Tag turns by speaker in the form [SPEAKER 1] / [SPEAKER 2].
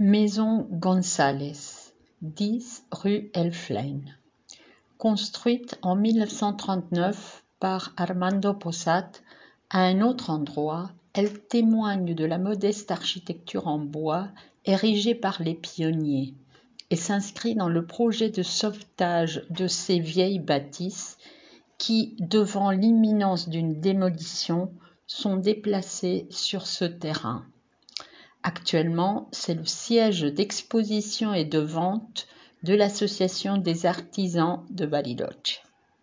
[SPEAKER 1] Maison González, 10 rue Elflein. Construite en 1939 par Armando Possat, à un autre endroit, elle témoigne de la modeste architecture en bois érigée par les pionniers et s'inscrit dans le projet de sauvetage de ces vieilles bâtisses qui, devant l'imminence d'une démolition, sont déplacées sur ce terrain. Actuellement, c'est le siège d'exposition et de vente de l'Association des artisans de Bariloche.